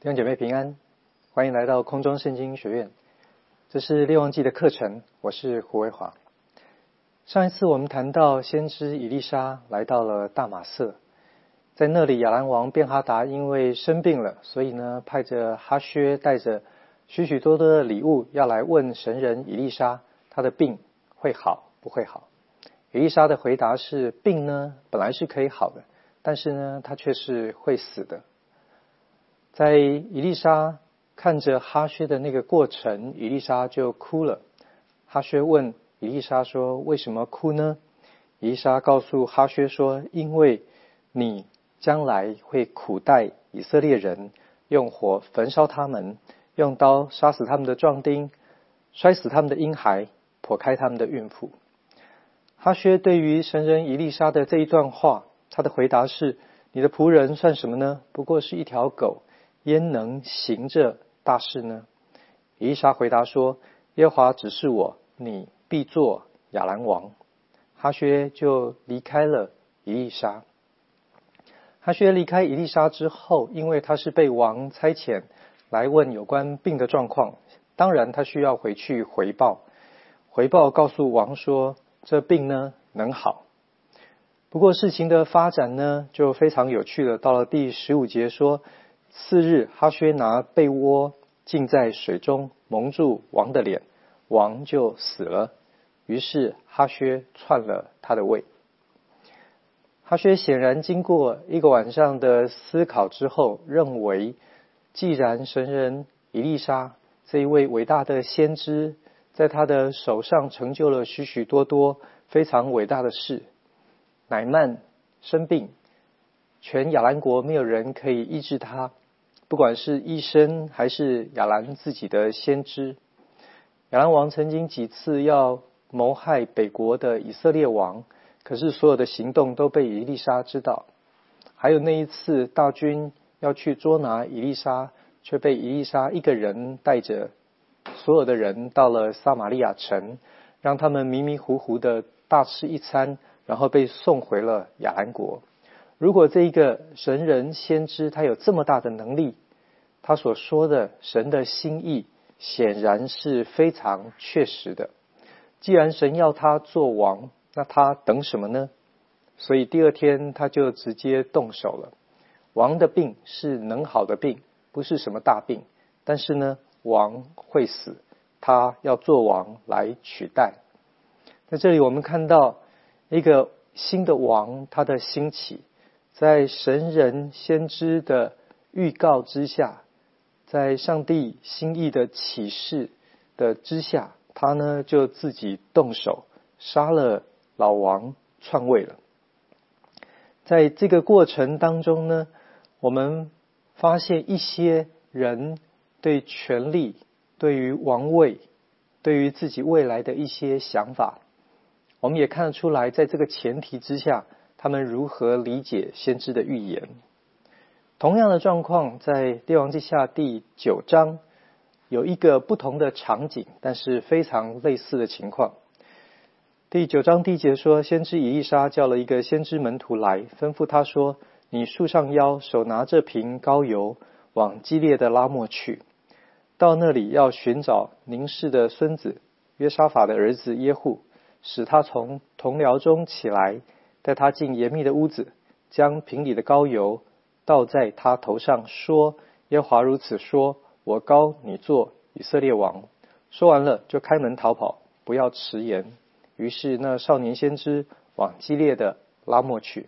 弟兄姐妹平安，欢迎来到空中圣经学院。这是列王记的课程，我是胡维华。上一次我们谈到先知以利沙来到了大马色，在那里亚兰王便哈达因为生病了，所以呢派着哈薛带着许许多多的礼物要来问神人以利沙，他的病会好不会好。以利沙的回答是，病呢本来是可以好的，但是呢他却是会死的。在以利沙看着哈薛的那个过程，以利沙就哭了。哈薛问以利沙说，为什么哭呢？以利沙告诉哈薛说，因为你将来会苦待以色列人，用火焚烧他们，用刀杀死他们的壮丁，摔死他们的婴孩，剖开他们的孕妇。哈薛对于神人以利沙的这一段话，他的回答是，你的仆人算什么呢？不过是一条狗，焉能行这大事呢？以利沙回答说，耶和华指示我，你必做亚兰王。哈薛就离开了以利沙。哈薛离开以利沙之后，因为他是被王差遣来问有关病的状况，当然他需要回去回报告诉王说，这病呢能好。不过事情的发展呢就非常有趣了。到了第15节说，次日哈薛拿被窝浸在水中蒙住王的脸，王就死了。于是哈薛篡了他的位。哈薛显然经过一个晚上的思考之后，认为既然神人以利沙这一位伟大的先知在他的手上成就了许许多多非常伟大的事，乃縵生病，全亚兰国没有人可以医治他，不管是医生还是亚兰自己的先知。亚兰王曾经几次要谋害北国的以色列王，可是所有的行动都被以利沙知道。还有那一次大军要去捉拿以利沙，却被以利沙一个人带着所有的人到了撒玛利亚城，让他们迷迷糊糊的大吃一餐，然后被送回了亚兰国。如果这一个神人先知他有这么大的能力，他所说的神的心意显然是非常确实的。既然神要他做王，那他等什么呢？所以第二天他就直接动手了。王的病是能好的病，不是什么大病，但是呢王会死，他要做王来取代。在这里我们看到一个新的王他的兴起，在神人先知的预告之下，在上帝心意的启示的之下，他呢就自己动手杀了老王，篡位了。在这个过程当中呢，我们发现一些人对权力、对于王位、对于自己未来的一些想法，我们也看得出来，在这个前提之下，他们如何理解先知的预言。同样的状况在列王记下第9章有一个不同的场景，但是非常类似的情况。第9章第1节说，先知以利沙叫了一个先知门徒来，吩咐他说，你束上腰，手拿这瓶膏油，往基列的拉末去，到那里要寻找宁示的孙子约沙法的儿子耶户，使他从同僚中起来，带他进严密的屋子，将瓶里的膏油倒在他头上，说，耶和华如此说，我膏你做以色列王。说完了就开门逃跑，不要迟延。于是那少年先知往基列的拉末去。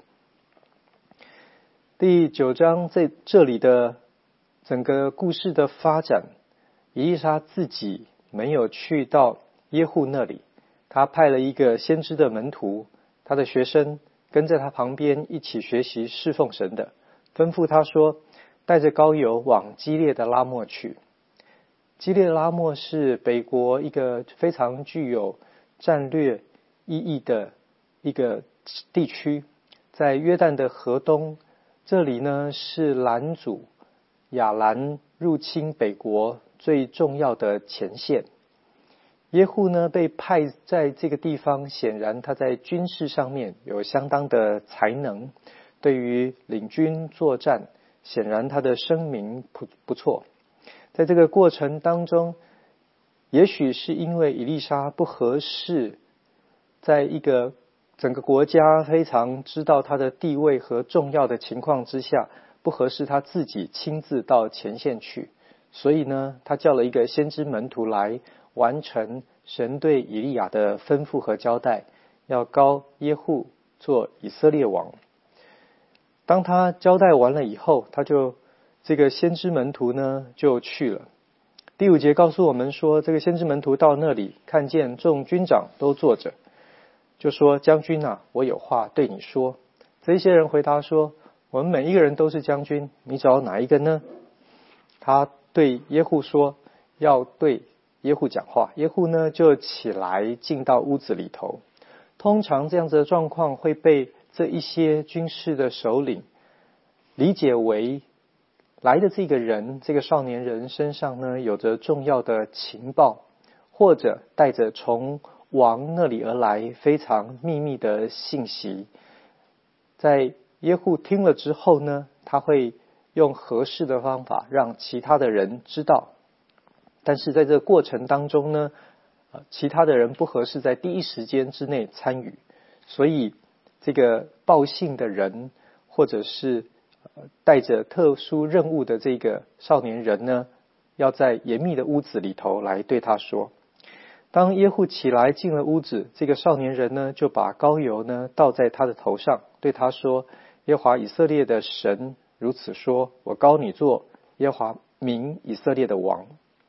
第9章在这里的整个故事的发展，以利沙自己没有去到耶户那里，他派了一个先知的门徒，他的学生跟在他旁边一起学习侍奉神的，吩咐他说，带着膏油往基列的拉末去。基列的拉末是北国一个非常具有战略意义的一个地区，在约旦的河东，这里呢是拦阻亚兰入侵北国最重要的前线。耶户呢被派在这个地方，显然他在军事上面有相当的才能，对于领军作战显然他的声名不错。在这个过程当中，也许是因为以利沙不合适，在一个整个国家非常知道他的地位和重要的情况之下，不合适他自己亲自到前线去，所以呢，他叫了一个先知门徒来完成神对以利亚的吩咐和交代，要膏耶户做以色列王。当他交代完了以后，这个先知门徒呢就去了。第5节告诉我们说，这个先知门徒到那里，看见众军长都坐着，就说：将军啊，我有话对你说。这些人回答说：我们每一个人都是将军，你找哪一个呢？他对耶户说，要对耶户讲话。耶户呢就起来进到屋子里头。通常这样子的状况会被这一些军事的首领理解为来的这个人，这个少年人身上呢有着重要的情报，或者带着从王那里而来非常秘密的信息。在耶户听了之后呢，他会用合适的方法让其他的人知道。但是在这个过程当中呢，其他的人不合适在第一时间之内参与，所以这个报信的人或者是带着特殊任务的这个少年人呢，要在严密的屋子里头来对他说。当耶户起来进了屋子，这个少年人呢就把膏油呢倒在他的头上，对他说：耶和华以色列的神如此说，我膏你做耶和华民以色列的王。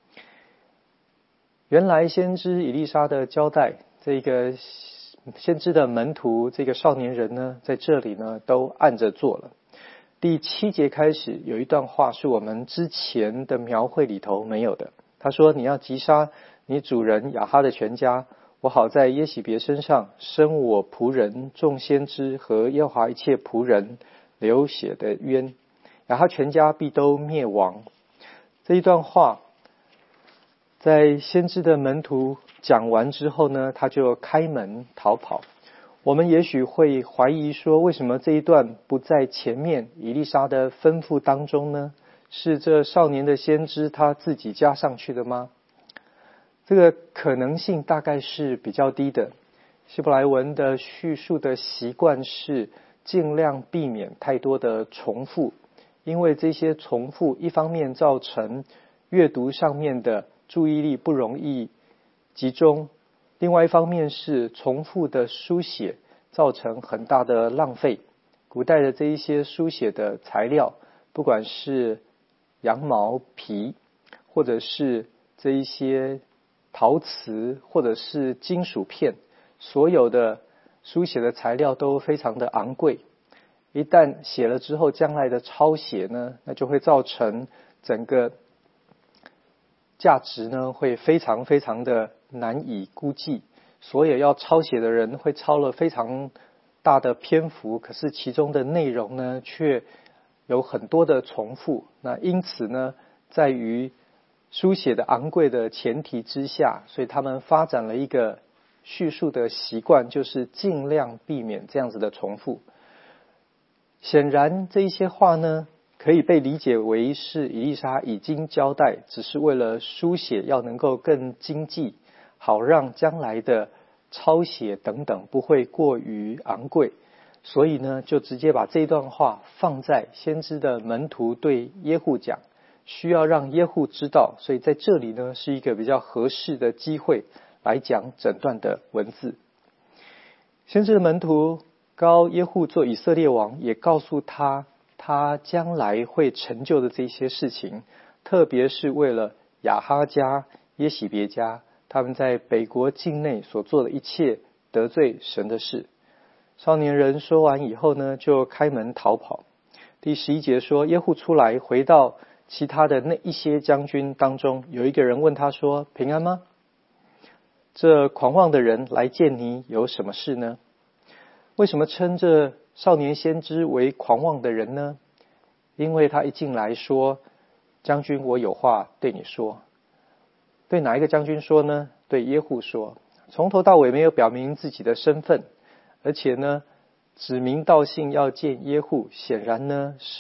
原来先知以利沙的交代，这个先知的门徒这个少年人呢，在这里呢都按着做了。第7节开始有一段话是我们之前的描绘里头没有的。他说：你要击杀你主人亚哈的全家，我好在耶洗别身上生我仆人众先知和耶和华一切仆人流血的冤，亚哈全家必都灭亡。这一段话在先知的门徒讲完之后呢，他就开门逃跑。我们也许会怀疑说，为什么这一段不在前面以利沙的吩咐当中呢？是这少年的先知他自己加上去的吗？这个可能性大概是比较低的。希伯来文的叙述的习惯是尽量避免太多的重复，因为这些重复一方面造成阅读上面的注意力不容易集中，另外一方面是重复的书写造成很大的浪费。古代的这一些书写的材料，不管是羊毛皮，或者是这一些陶瓷，或者是金属片，所有的书写的材料都非常的昂贵。一旦写了之后，将来的抄写呢，那就会造成整个价值呢会非常非常的难以估计。所有要抄写的人会抄了非常大的篇幅，可是其中的内容呢却有很多的重复。那因此呢，在于书写的昂贵的前提之下，所以他们发展了一个叙述的习惯，就是尽量避免这样子的重复。显然这一些话呢，可以被理解为是以利沙已经交代，只是为了书写要能够更经济，好让将来的抄写等等不会过于昂贵。所以呢，就直接把这段话放在先知的门徒对耶户讲，需要让耶户知道，所以在这里呢是一个比较合适的机会来讲整段的文字。先知的门徒膏耶户做以色列王，也告诉他将来会成就的这些事情，特别是为了亚哈家、耶洗别家他们在北国境内所做的一切得罪神的事。少年人说完以后呢，就开门逃跑。第11节说，耶户出来回到其他的那一些将军当中，有一个人问他说：平安吗？这狂妄的人来见你有什么事呢？为什么称这少年先知为狂妄的人呢？因为他一进来说：将军，我有话对你说。对哪一个将军说呢？对耶户说。从头到尾没有表明自己的身份，而且呢指名道姓要见耶户，显然呢是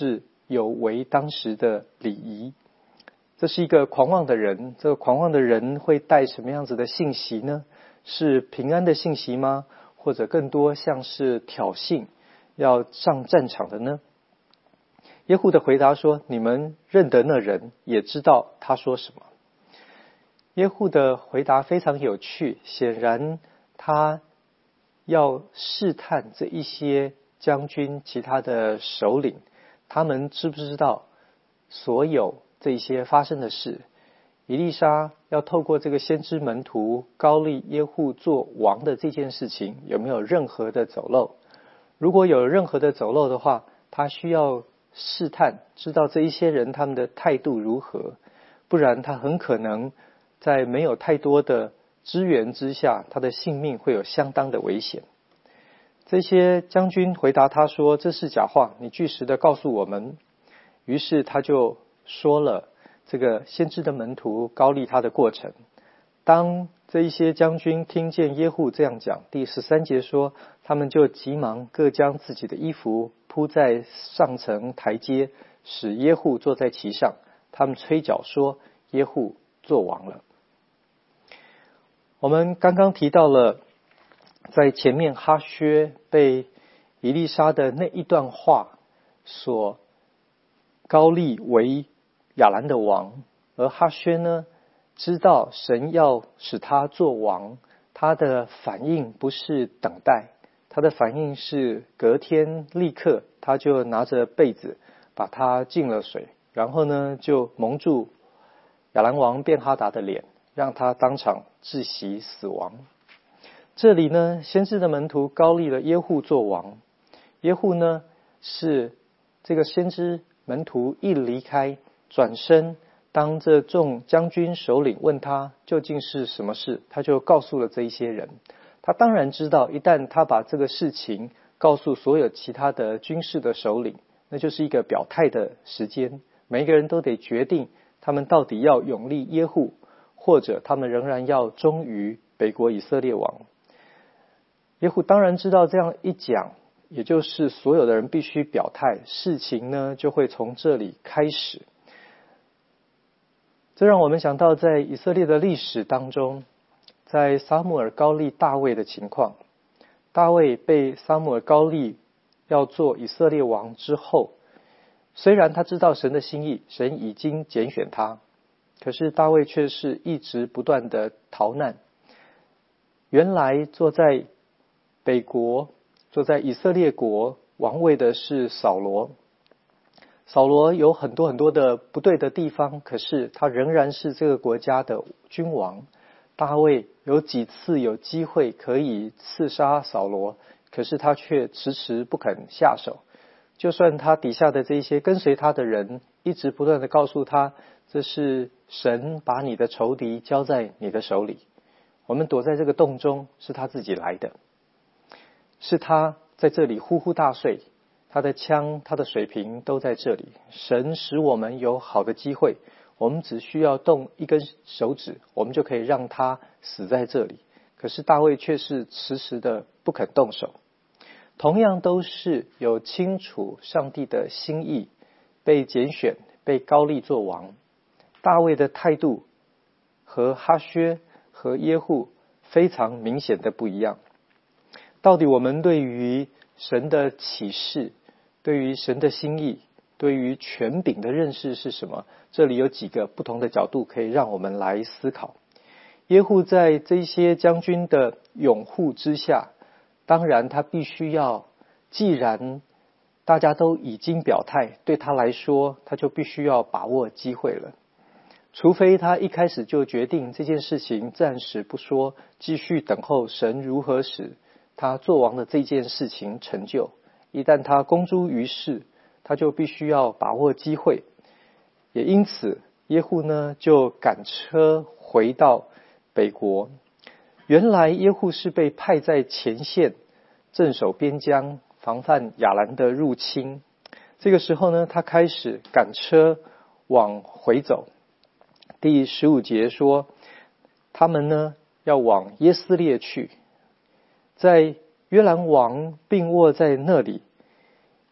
有违当时的礼仪。这是一个狂妄的人，这个狂妄的人会带什么样子的信息呢？是平安的信息吗？或者更多像是挑衅，要上战场的呢？耶户的回答说，你们认得那人，也知道他说什么。耶户的回答非常有趣，显然他要试探这一些将军其他的首领，他们知不知道所有这一些发生的事。以利沙要透过这个先知门徒膏立耶户做王的这件事情，有没有任何的走漏？如果有任何的走漏的话，他需要试探，知道这一些人他们的态度如何，不然他很可能在没有太多的支援之下，他的性命会有相当的危险。这些将军回答他说，这是假话，你据实的告诉我们。于是他就说了这个先知的门徒膏立他的过程。当这一些将军听见耶户这样讲，第13节说，他们就急忙各将自己的衣服铺在上层台阶，使耶户坐在其上。他们吹角说，耶户做王了。我们刚刚提到了在前面哈薛被以利沙的那一段话所膏立为亚兰的王，而哈薛呢知道神要使他做王，他的反应不是等待，他的反应是隔天立刻他就拿着被子把他浸了水，然后呢就蒙住亚兰王便哈达的脸，让他当场窒息死亡。这里呢，先知的门徒膏立了耶户做王。耶户呢是这个先知门徒一离开转身，当这众将军首领问他究竟是什么事，他就告诉了这一些人。他当然知道，一旦他把这个事情告诉所有其他的军事的首领，那就是一个表态的时间，每一个人都得决定他们到底要拥立耶户，或者他们仍然要忠于北国以色列王。耶户当然知道这样一讲，也就是所有的人必须表态，事情呢就会从这里开始。这让我们想到在以色列的历史当中，在撒母耳膏立大卫的情况。大卫被撒母耳膏立要做以色列王之后，虽然他知道神的心意，神已经拣选他，可是大卫却是一直不断的逃难。原来坐在北国，坐在以色列国王位的是扫罗。扫罗有很多很多的不对的地方，可是他仍然是这个国家的君王。大卫有几次有机会可以刺杀扫罗，可是他却迟迟不肯下手。就算他底下的这些跟随他的人一直不断的告诉他，这是神把你的仇敌交在你的手里，我们躲在这个洞中是他自己来的，是他在这里呼呼大睡，他的枪他的水瓶都在这里。神使我们有好的机会，我们只需要动一根手指，我们就可以让他死在这里。可是大卫却是迟迟的不肯动手。同样都是有清楚上帝的心意，被拣选被膏立做王，大卫的态度和哈薛和耶户非常明显的不一样。到底我们对于神的启示，对于神的心意，对于权柄的认识是什么？这里有几个不同的角度可以让我们来思考。耶户在这些将军的拥护之下，当然他必须要，既然大家都已经表态，对他来说他就必须要把握机会了。除非他一开始就决定这件事情暂时不说，继续等候神如何使他做王的这件事情成就。一旦他公诸于世，他就必须要把握机会。也因此耶户呢就赶车回到北国。原来耶户是被派在前线镇守边疆，防范亚兰的入侵。这个时候呢，他开始赶车往回走。第15节说，他们呢要往耶斯列去，在约兰王病卧在那里，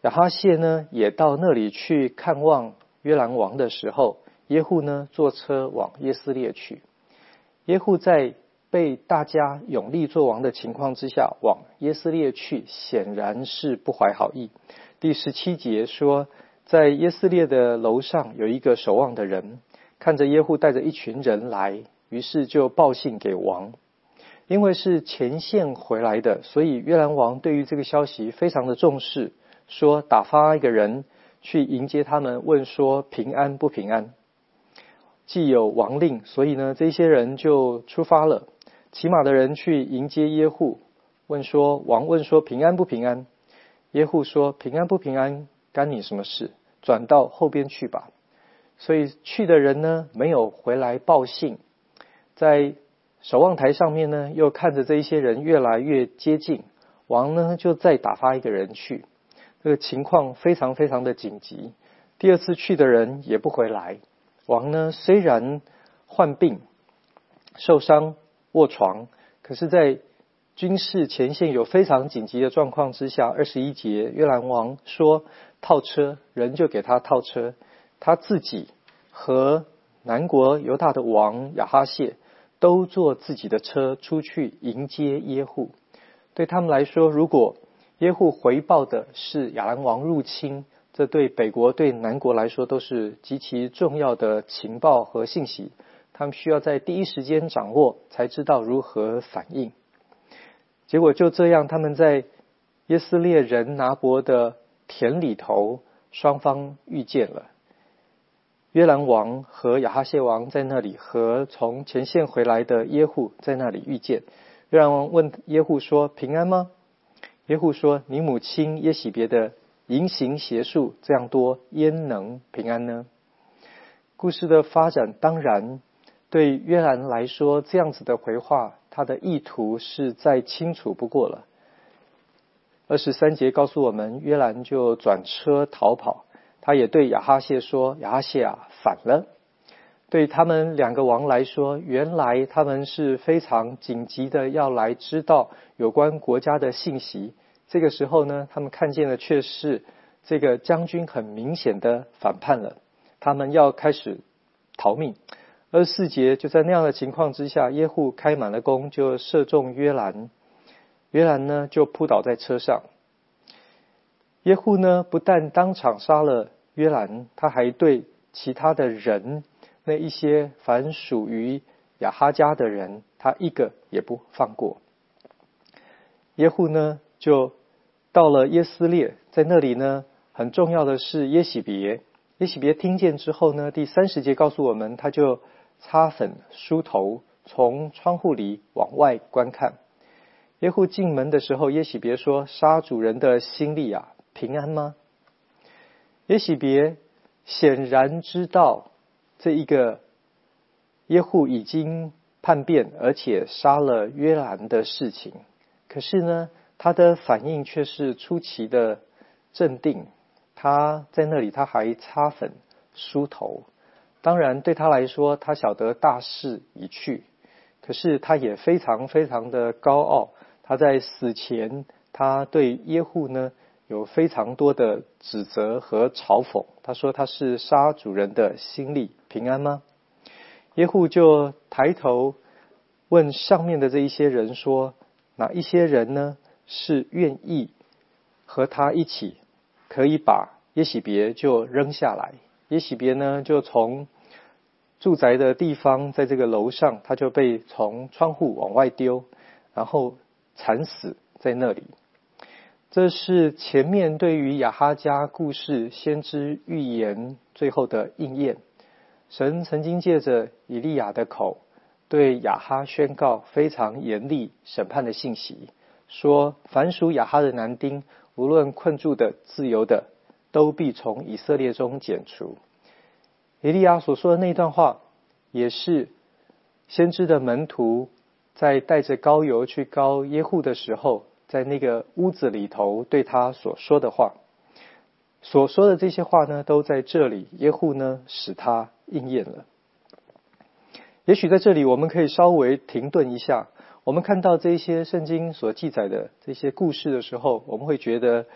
亚哈谢呢也到那里去看望约兰王的时候，耶户呢坐车往耶斯列去。耶户在被大家拥立做王的情况之下往耶斯列去，显然是不怀好意。第17节说，在耶斯列的楼上有一个守望的人，看着耶户带着一群人来，于是就报信给王。因为是前线回来的，所以约兰王对于这个消息非常的重视，说打发一个人去迎接他们，问说平安不平安。既有王令，所以呢这些人就出发了，骑马的人去迎接耶户，王问说平安不平安。耶户说平安不平安干你什么事，转到后边去吧。所以去的人呢没有回来报信，在守望台上面呢又看着这一些人越来越接近，王呢就再打发一个人去。这个情况非常非常的紧急，第二次去的人也不回来。王呢虽然患病受伤卧床，可是在军事前线有非常紧急的状况之下，21节约兰王说套车，人就给他套车，他自己和南国犹大的王亚哈谢都坐自己的车出去迎接耶户。对他们来说，如果耶户回报的是亚兰王入侵，这对北国对南国来说都是极其重要的情报和信息，他们需要在第一时间掌握，才知道如何反应。结果就这样，他们在耶斯列人拿伯的田里头双方遇见了。约兰王和亚哈谢王在那里，和从前线回来的耶户在那里遇见。约兰王问耶户说平安吗？耶户说你母亲耶洗别的淫行邪术这样多，焉能平安呢？故事的发展当然对约兰来说，这样子的回话他的意图是再清楚不过了。23节告诉我们，约兰就转车逃跑。他也对亚哈谢说，亚哈谢啊，反了。对他们两个王来说，原来他们是非常紧急的要来知道有关国家的信息。这个时候呢，他们看见的却是这个将军很明显的反叛了，他们要开始逃命。24节就在那样的情况之下，耶户开满了弓，就射中约兰。约兰呢就扑倒在车上。耶户呢不但当场杀了约兰，他还对其他的人，那一些凡属于亚哈家的人，他一个也不放过。耶户呢就到了耶斯列，在那里呢很重要的是耶洗别。耶洗别听见之后呢，第30节告诉我们，他就擦粉梳头，从窗户里往外观看。耶户进门的时候，耶洗别说，杀主人的心力啊，平安吗？耶洗别显然知道这一个耶户已经叛变，而且杀了约兰的事情，可是呢他的反应却是出奇的镇定。他在那里他还擦粉梳头，当然对他来说，他晓得大势已去，可是他也非常非常的高傲。他在死前，他对耶户呢有非常多的指责和嘲讽。他说他是杀主人的心力，平安吗？耶户就抬头问上面的这一些人说，哪一些人呢是愿意和他一起可以把耶洗别就扔下来？耶洗别呢就从住宅的地方，在这个楼上，他就被从窗户往外丢，然后惨死在那里。这是前面对于亚哈家故事先知预言最后的应验。神曾经借着以利亚的口对亚哈宣告非常严厉审判的信息，说凡属亚哈的男丁，无论困住的自由的，都必从以色列中剪除。以利亚所说的那段话，也是先知的门徒在带着膏油去膏耶户的时候，在那个屋子里头对他所说的话。所说的这些话呢，都在这里耶户呢使他应验了。也许在这里我们可以稍微停顿一下，我们看到这些圣经所记载的这些故事的时候，我们会觉得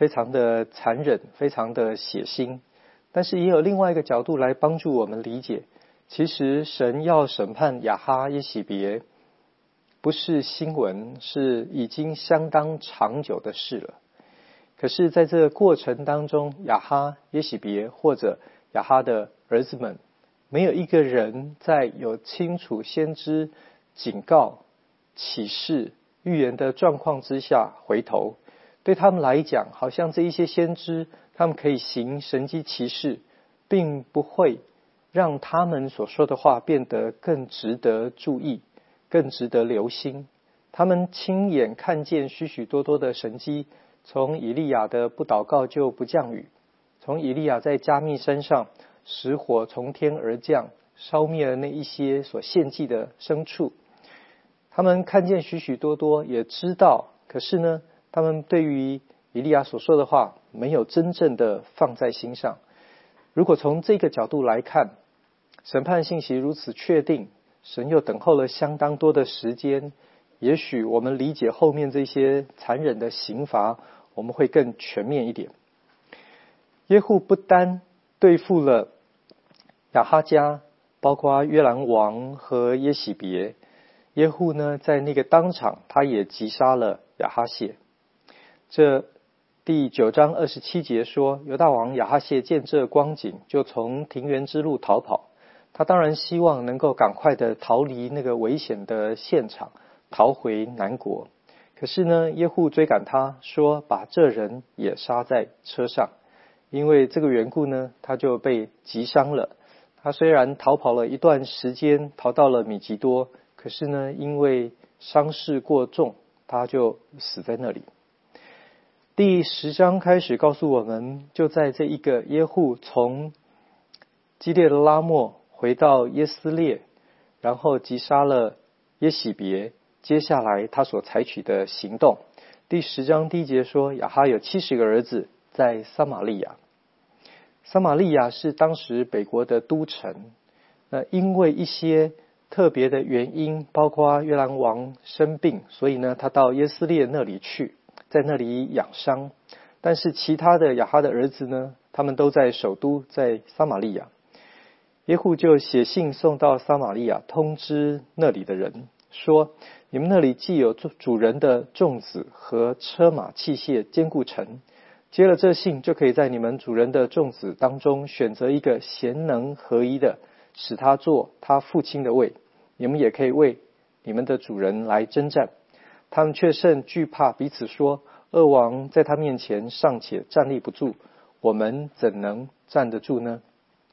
非常的残忍，非常的血腥。但是也有另外一个角度来帮助我们理解，其实神要审判亚哈耶洗别不是新闻，是已经相当长久的事了。可是在这个过程当中，亚哈耶洗别或者亚哈的儿子们，没有一个人在有清楚先知警告、启示、预言的状况之下回头。对他们来讲，好像这一些先知他们可以行神迹奇事，并不会让他们所说的话变得更值得注意，更值得留心。他们亲眼看见许许多多的神迹，从以利亚的不祷告就不降雨，从以利亚在加密山上使火从天而降，烧灭了那一些所献祭的牲畜。他们看见许许多多，也知道，可是呢，他们对于以利亚所说的话没有真正的放在心上。如果从这个角度来看，审判信息如此确定，神又等候了相当多的时间，也许我们理解后面这些残忍的刑罚，我们会更全面一点。耶户不单对付了亚哈家，包括约兰王和耶洗别，耶户呢在那个当场他也击杀了亚哈谢。这第9章27节说，犹大王亚哈谢见这光景，就从庭园之路逃跑。他当然希望能够赶快的逃离那个危险的现场，逃回南国。可是呢，耶户追赶他，说把这人也杀在车上。因为这个缘故呢，他就被击伤了。他虽然逃跑了一段时间，逃到了米吉多，可是呢，因为伤势过重，他就死在那里。第10章开始告诉我们，就在这一个耶户从基列的拉末回到耶斯列，然后击杀了耶洗别，接下来他所采取的行动。第10章第1节说，亚哈有70个儿子在撒玛利亚。撒玛利亚是当时北国的都城，因为一些特别的原因，包括约兰王生病，所以呢，他到耶斯列那里去，在那里养伤。但是其他的亚哈的儿子呢，他们都在首都，在撒玛利亚。耶户就写信送到撒玛利亚，通知那里的人说，你们那里既有主人的众子和车马器械坚固城，接了这信，就可以在你们主人的众子当中选择一个贤能合一的，使他做他父亲的位。你们也可以为你们的主人来征战。他们却甚惧怕，彼此说，恶王在他面前尚且站立不住，我们怎能站得住呢？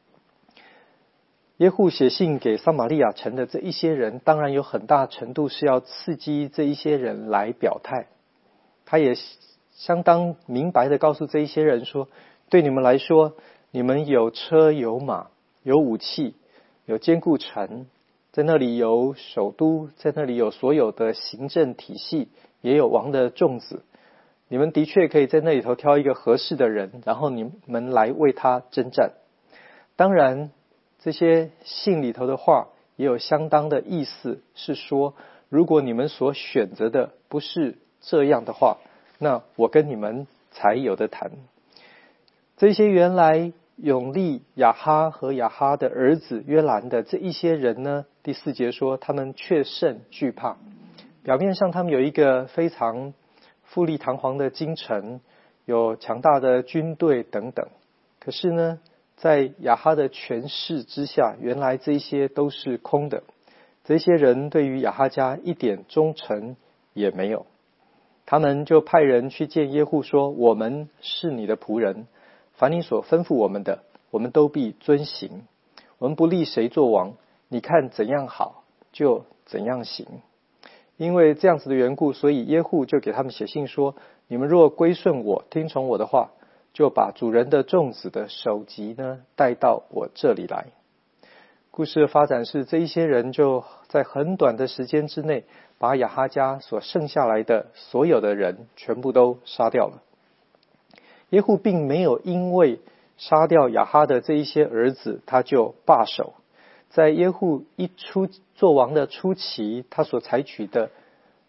耶户写信给撒玛利亚城的这一些人，当然有很大程度是要刺激这一些人来表态。他也相当明白的告诉这一些人说，对你们来说，你们有车有马，有武器，有坚固城，在那里有首都，在那里有所有的行政体系，也有王的众子。你们的确可以在那里头挑一个合适的人，然后你们来为他征战。当然这些信里头的话也有相当的意思，是说如果你们所选择的不是这样的话，那我跟你们才有得谈。这些原来永立亚哈和亚哈的儿子约兰的这一些人呢，第4节说他们却甚惧怕。表面上他们有一个非常富丽堂皇的京城，有强大的军队等等，可是呢，在亚哈的权势之下，原来这些都是空的。这些人对于亚哈家一点忠诚也没有。他们就派人去见耶户说，我们是你的仆人，凡你所吩咐我们的，我们都必遵行。我们不立谁做王，你看怎样好就怎样行。因为这样子的缘故，所以耶户就给他们写信说，你们若归顺我，听从我的话，就把主人的众子的首级呢带到我这里来。故事的发展是，这一些人就在很短的时间之内，把亚哈家所剩下来的所有的人全部都杀掉了。耶户并没有因为杀掉亚哈的这一些儿子，他就罢手。在耶户做王的初期，他所采取的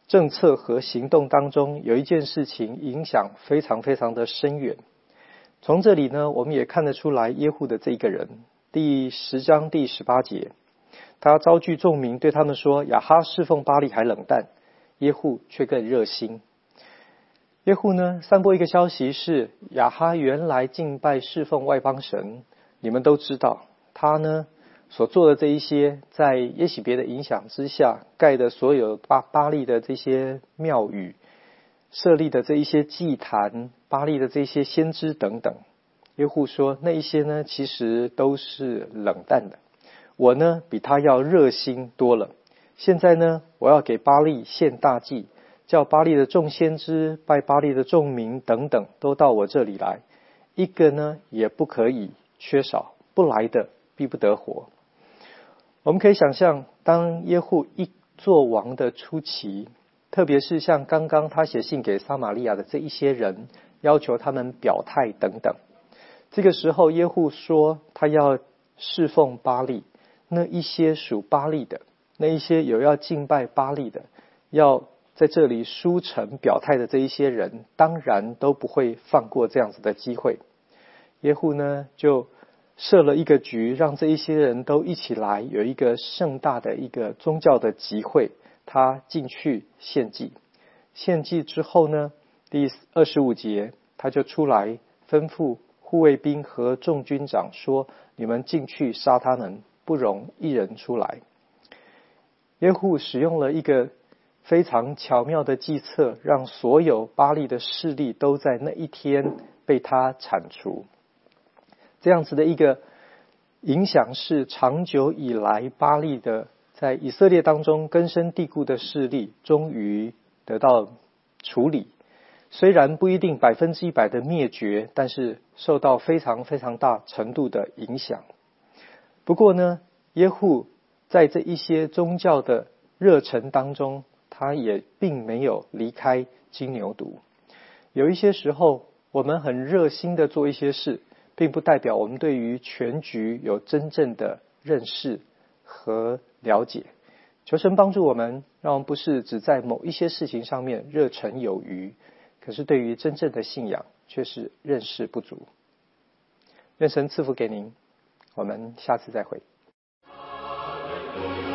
政策和行动当中，有一件事情影响非常非常的深远。从这里呢，我们也看得出来耶户的这一个人。第10章第18节，他招聚众民，对他们说：亚哈侍奉巴力还冷淡，耶户却更热心。耶户呢，散播一个消息是亚哈原来敬拜侍奉外邦神，你们都知道，他呢所做的这一些，在耶洗别的影响之下盖的所有巴力的这些庙宇，设立的这一些祭坛，巴力的这些先知等等，耶户说那一些呢其实都是冷淡的，我呢比他要热心多了。现在呢我要给巴力献大祭，叫巴力的众先知拜巴力的众民等等都到我这里来，一个呢也不可以缺少，不来的必不得活。我们可以想象，当耶户一做王的初期，特别是像刚刚他写信给撒玛利亚的这一些人，要求他们表态等等，这个时候耶户说他要侍奉巴力，那一些属巴力的，那一些有要敬拜巴力的，要在这里书城表态的这一些人，当然都不会放过这样子的机会。耶户呢就设了一个局，让这一些人都一起来，有一个盛大的一个宗教的集会，他进去献祭。献祭之后呢，第25节他就出来吩咐护卫兵和众军长说：你们进去杀他们，不容一人出来。耶户使用了一个非常巧妙的计策，让所有巴力的势力都在那一天被他铲除。这样子的一个影响是长久以来巴力的在以色列当中根深蒂固的势力终于得到处理，虽然不一定100%的灭绝，但是受到非常非常大程度的影响。不过呢，耶户在这一些宗教的热忱当中，他也并没有离开金牛犊。有一些时候我们很热心的做一些事，并不代表我们对于全局有真正的认识和了解。求神帮助我们，让我们不是只在某一些事情上面热忱有余，可是对于真正的信仰却是认识不足。愿神赐福给您，我们下次再会。